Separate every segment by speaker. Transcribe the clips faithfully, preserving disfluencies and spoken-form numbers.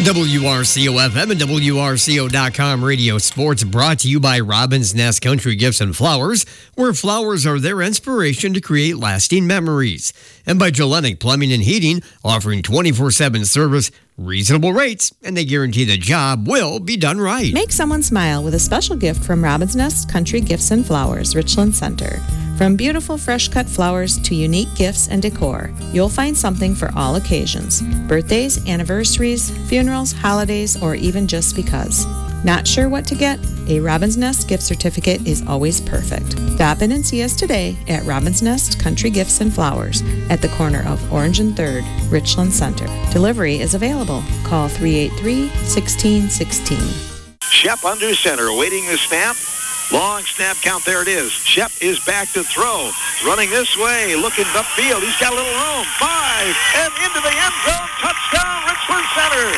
Speaker 1: W R C O F M and W R C O dot com Radio Sports brought to you by Robin's Nest Country Gifts and Flowers, where flowers are their inspiration to create lasting memories. And by Gillenic Plumbing and Heating, offering twenty-four seven service, reasonable rates, and they guarantee the job will be done right.
Speaker 2: Make someone smile with a special gift from Robin's Nest Country Gifts and Flowers, Richland Center. From beautiful fresh-cut flowers to unique gifts and decor, you'll find something for all occasions. Birthdays, anniversaries, funerals, holidays, or even just because. Not sure what to get? A Robin's Nest gift certificate is always perfect. Stop in and see us today at Robin's Nest Country Gifts and Flowers at the corner of Orange and third, Richland Center. Delivery is available. Call three eight three, one six one six.
Speaker 3: Shep under center, waiting the snap. Long snap count, there it is. Shep is back to throw. Running this way, looking upfield. He's got a little room. Five, and into the end zone. Touchdown, Richland Center.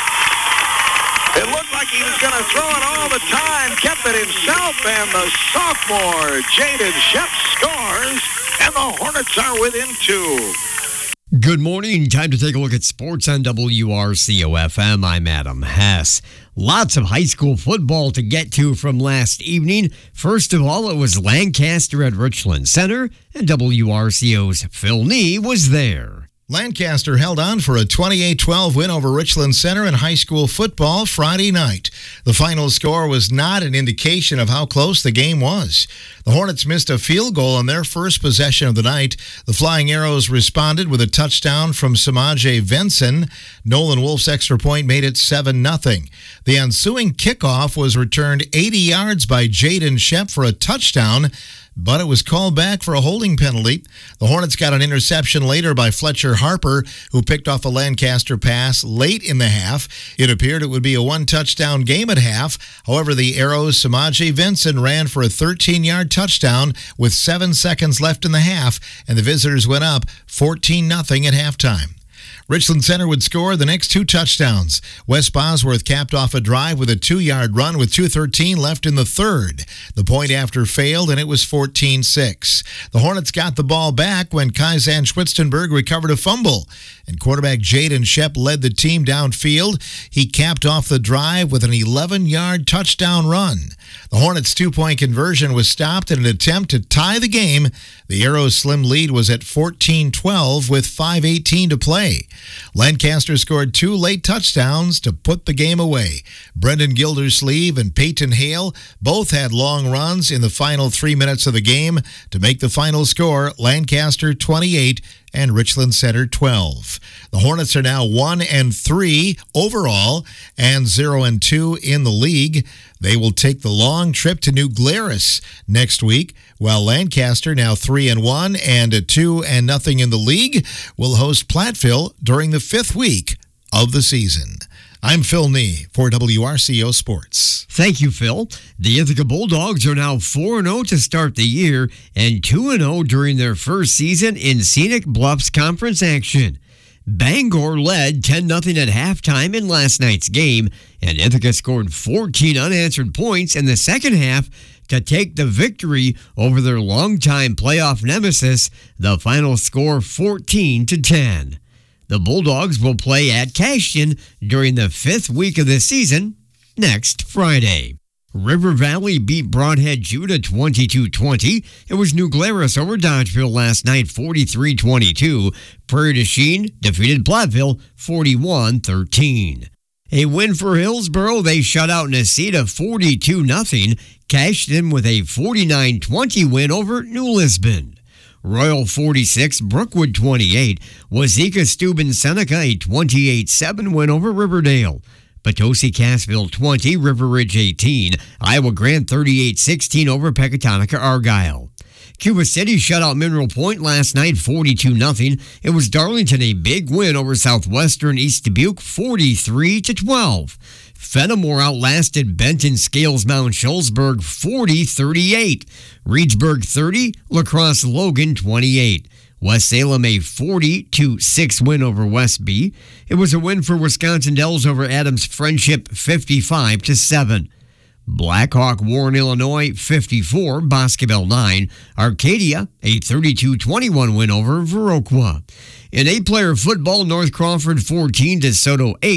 Speaker 3: It looked like he was going to throw it all the time. Kept it himself, and the sophomore, Jaden Shep, scores, and the Hornets are within two.
Speaker 1: Good morning. Time to take a look at sports on W R C O F M. I'm Adam Hess. Lots of high school football to get to from last evening. First of all, it was Lancaster at Richland Center, and W R C O's Phil Nee was there.
Speaker 4: Lancaster held on for a twenty-eight twelve win over Richland Center in high school football Friday night. The final score was not an indication of how close the game was. The Hornets missed a field goal on their first possession of the night. The Flying Arrows responded with a touchdown from Samaje Venson. Nolan Wolf's extra point made it seven nothing. The ensuing kickoff was returned eighty yards by Jaden Shep for a touchdown, but it was called back for a holding penalty. The Hornets got an interception later by Fletcher Harper, who picked off a Lancaster pass late in the half. It appeared it would be a one-touchdown game at half. However, the Arrows' Samaje Venson ran for a thirteen-yard touchdown with seven seconds left in the half, and the visitors went up fourteen nothing at halftime. Richland Center would score the next two touchdowns. Wes Bosworth capped off a drive with a two-yard run with two thirteen left in the third. The point after failed, and it was fourteen six. The Hornets got the ball back when Kaizen Schwitzenberg recovered a fumble, and quarterback Jaden Shep led the team downfield. He capped off the drive with an eleven-yard touchdown run. The Hornets' two-point conversion was stopped in an attempt to tie the game. The Arrows' slim lead was at fourteen twelve with five eighteen to play. Lancaster scored two late touchdowns to put the game away. Brendan Gildersleeve and Peyton Hale both had long runs in the final three minutes of the game to make the final score Lancaster twenty-eight and Richland Center twelve. The Hornets are now one and three overall and zero and two in the league. They will take the long trip to New Glarus next week, while Lancaster, now three and one and a two and nothing in the league, will host Platteville during the fifth week of the season. I'm Phil Nee for W R C O Sports.
Speaker 1: Thank you, Phil. The Ithaca Bulldogs are now four and oh to start the year and two and oh during their first season in Scenic Bluffs Conference action. Bangor led ten nothing at halftime in last night's game, and Ithaca scored fourteen unanswered points in the second half to take the victory over their longtime playoff nemesis, the final score fourteen to ten. The Bulldogs will play at Cashton during the fifth week of the season next Friday. River Valley beat Broadhead Judah twenty-two twenty. It was New Glarus over Dodgeville last night forty-three twenty-two. Prairie du Chien defeated Platteville forty-one thirteen. A win for Hillsboro. They shut out Necedah forty-two nothing. Cashton with a forty-nine twenty win over New Lisbon. Royal forty-six, Brookwood twenty-eight. Wazeeka Steuben Seneca a twenty-eight seven win over Riverdale. Potosi Cassville twenty, River Ridge eighteen. Iowa Grant thirty-eight sixteen over Pecatonica Argyle. Cuba City shut out Mineral Point last night forty-two nothing. It was Darlington a big win over Southwestern East Dubuque forty-three to twelve. Fenimore outlasted Benton Scales Mount Schulzberg forty thirty-eight. Reedsburg thirty, La Crosse Logan twenty-eight. West Salem a forty to six win over West B. It was a win for Wisconsin Dells over Adams Friendship fifty-five to seven. Blackhawk Warren, Illinois fifty-four, Boscobel nine. Arcadia a thirty-two twenty-one win over Viroqua. In eight-player football, North Crawford fourteen, DeSoto eight.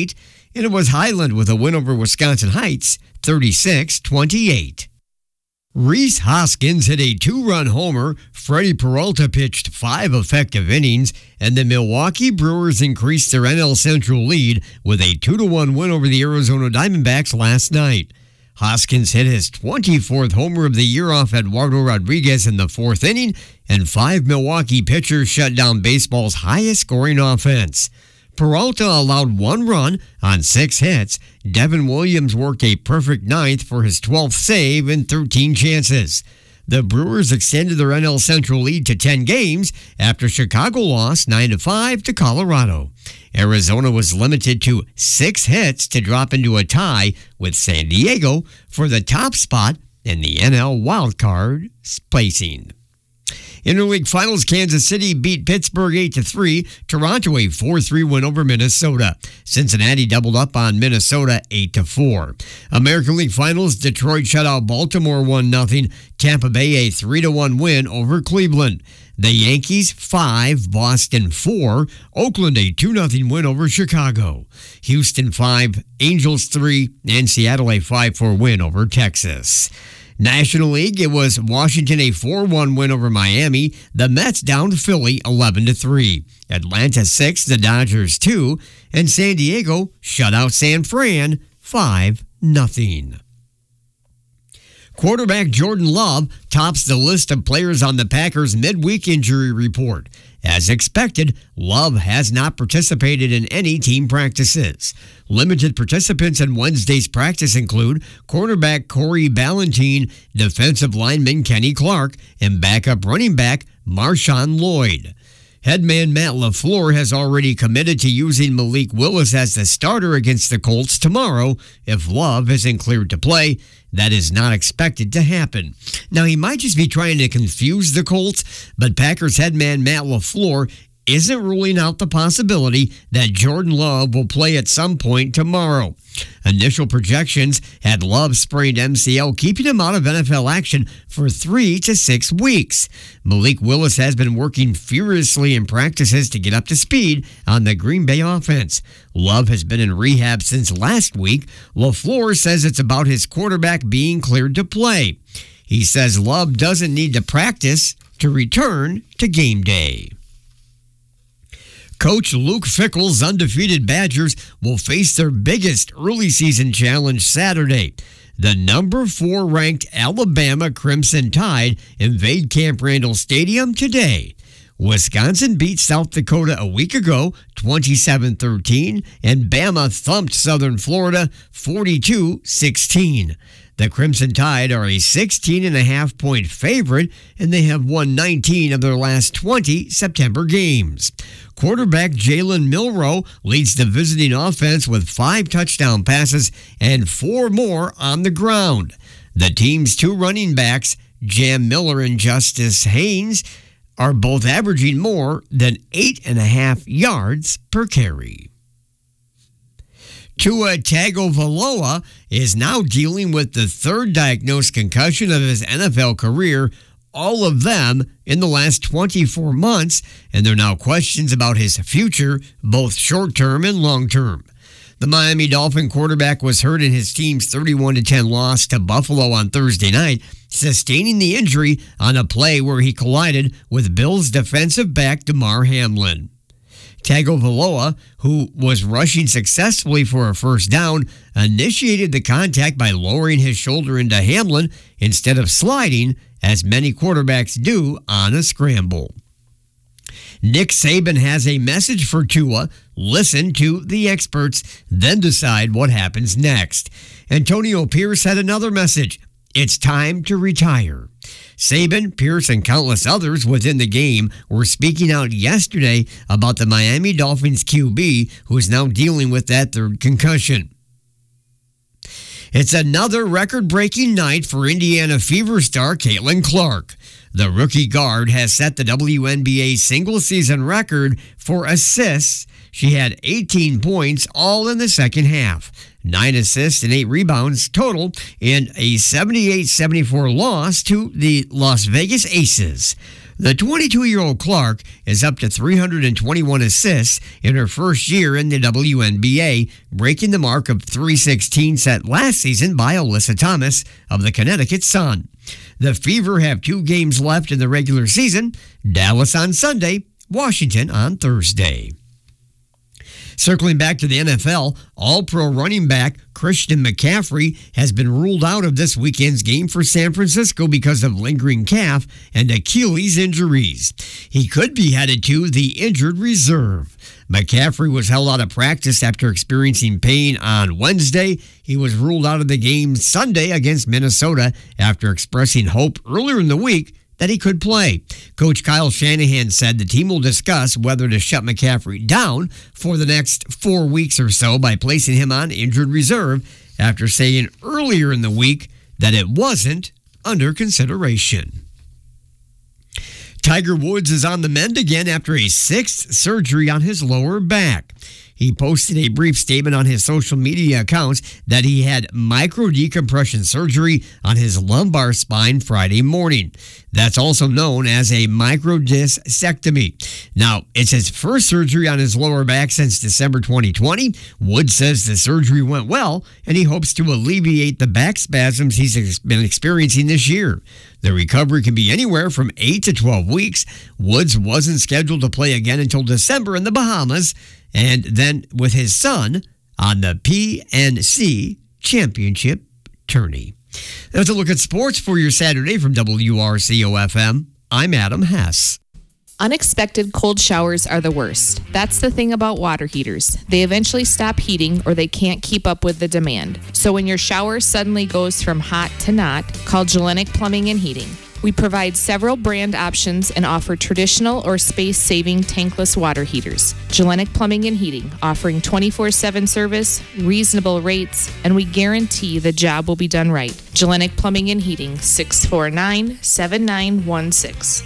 Speaker 1: and it was Highland with a win over Wisconsin Heights, thirty-six twenty-eight. Rhys Hoskins hit a two-run homer, Freddie Peralta pitched five effective innings, and the Milwaukee Brewers increased their N L Central lead with a two to one win over the Arizona Diamondbacks last night. Hoskins hit his twenty-fourth homer of the year off Eduardo Rodriguez in the fourth inning, and five Milwaukee pitchers shut down baseball's highest-scoring offense. Peralta allowed one run on six hits. Devin Williams worked a perfect ninth for his twelfth save in thirteen chances. The Brewers extended their N L Central lead to ten games after Chicago lost nine to five to Colorado. Arizona was limited to six hits to drop into a tie with San Diego for the top spot in the N L wildcard placing. Interleague Finals, Kansas City beat Pittsburgh eight to three. Toronto a four three win over Minnesota. Cincinnati doubled up on Minnesota eight to four. American League Finals, Detroit shut out Baltimore one nothing. Tampa Bay a three to one win over Cleveland. The Yankees five, Boston four. Oakland a two nothing win over Chicago. Houston five, Angels three, and Seattle a five four win over Texas. National League, it was Washington a four one win over Miami. The Mets downed Philly eleven to three. Atlanta six, the Dodgers two, and San Diego shut out San Fran five nothing. Quarterback Jordan Love tops the list of players on the Packers' midweek injury report. As expected, Love has not participated in any team practices. Limited participants in Wednesday's practice include cornerback Corey Ballentine, defensive lineman Kenny Clark, and backup running back Marshawn Lloyd. Headman Matt LaFleur has already committed to using Malik Willis as the starter against the Colts tomorrow if Love isn't cleared to play. That is not expected to happen. Now, he might just be trying to confuse the Colts, but Packers headman Matt LaFleur isn't ruling out the possibility that Jordan Love will play at some point tomorrow. Initial projections had Love sprained M C L, keeping him out of N F L action for three to six weeks. Malik Willis has been working furiously in practices to get up to speed on the Green Bay offense. Love has been in rehab since last week. LaFleur says it's about his quarterback being cleared to play. He says Love doesn't need to practice to return to game day. Coach Luke Fickell's undefeated Badgers will face their biggest early season challenge Saturday. The number four ranked Alabama Crimson Tide invade Camp Randall Stadium today. Wisconsin beat South Dakota a week ago, twenty-seven thirteen, and Bama thumped Southern Florida forty-two sixteen. The Crimson Tide are a sixteen and a half point favorite, and they have won nineteen of their last twenty September games. Quarterback Jalen Milroe leads the visiting offense with five touchdown passes and four more on the ground. The team's two running backs, Jam Miller and Justice Haynes, are both averaging more than eight and a half yards per carry. Tua Tagovailoa is now dealing with the third diagnosed concussion of his N F L career, all of them in the last twenty-four months, and there are now questions about his future, both short-term and long-term. The Miami Dolphin quarterback was hurt in his team's thirty-one to ten loss to Buffalo on Thursday night, sustaining the injury on a play where he collided with Bills defensive back Damar Hamlin. Tagovailoa, who was rushing successfully for a first down, initiated the contact by lowering his shoulder into Hamlin instead of sliding, as many quarterbacks do on a scramble. Nick Saban has a message for Tua. Listen to the experts, then decide what happens next. Antonio Pierce had another message. It's time to retire. Saban, Pierce, and countless others within the game were speaking out yesterday about the Miami Dolphins Q B, who is now dealing with that third concussion. It's another record-breaking night for Indiana Fever star Caitlin Clark. The rookie guard has set the W N B A single-season record for assists. She had eighteen points, all in the second half. Nine assists and eight rebounds total in a seventy-eight seventy-four loss to the Las Vegas Aces. The twenty-two-year-old Clark is up to three hundred twenty-one assists in her first year in the W N B A, breaking the mark of three sixteen set last season by Alyssa Thomas of the Connecticut Sun. The Fever have two games left in the regular season, Dallas on Sunday, Washington on Thursday. Circling back to the N F L, All-Pro running back Christian McCaffrey has been ruled out of this weekend's game for San Francisco because of lingering calf and Achilles injuries. He could be headed to the injured reserve. McCaffrey was held out of practice after experiencing pain on Wednesday. He was ruled out of the game Sunday against Minnesota after expressing hope earlier in the week that he could play. Coach Kyle Shanahan said the team will discuss whether to shut McCaffrey down for the next four weeks or so by placing him on injured reserve after saying earlier in the week that it wasn't under consideration. Tiger Woods is on the mend again after a sixth surgery on his lower back. He posted a brief statement on his social media accounts that he had micro-decompression surgery on his lumbar spine Friday morning. That's also known as a microdiscectomy. Now, it's his first surgery on his lower back since December twenty twenty. Woods says the surgery went well, and he hopes to alleviate the back spasms he's been experiencing this year. The recovery can be anywhere from eight to twelve weeks. Woods wasn't scheduled to play again until December in the Bahamas, and then with his son on the P N C Championship tourney. That's a look at sports for your Saturday from W R C O F M. I'm Adam Hess.
Speaker 2: Unexpected cold showers are the worst. That's the thing about water heaters. They eventually stop heating or they can't keep up with the demand. So when your shower suddenly goes from hot to not, call Gellenic Plumbing and Heating. We provide several brand options and offer traditional or space-saving tankless water heaters. Gellenic Plumbing and Heating, offering twenty-four seven service, reasonable rates, and we guarantee the job will be done right. Gellenic Plumbing and Heating, six four nine, seven nine one six.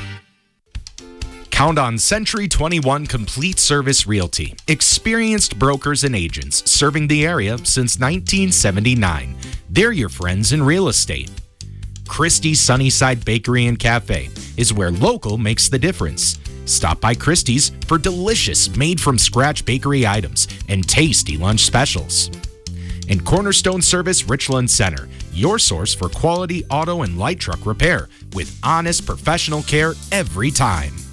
Speaker 5: Count on Century twenty-one Complete Service Realty. Experienced brokers and agents serving the area since nineteen seventy-nine. They're your friends in real estate. Christie's Sunnyside Bakery and Cafe is where local makes the difference. Stop by Christie's for delicious made-from-scratch bakery items and tasty lunch specials. And Cornerstone Service Richland Center, your source for quality auto and light truck repair with honest professional care every time.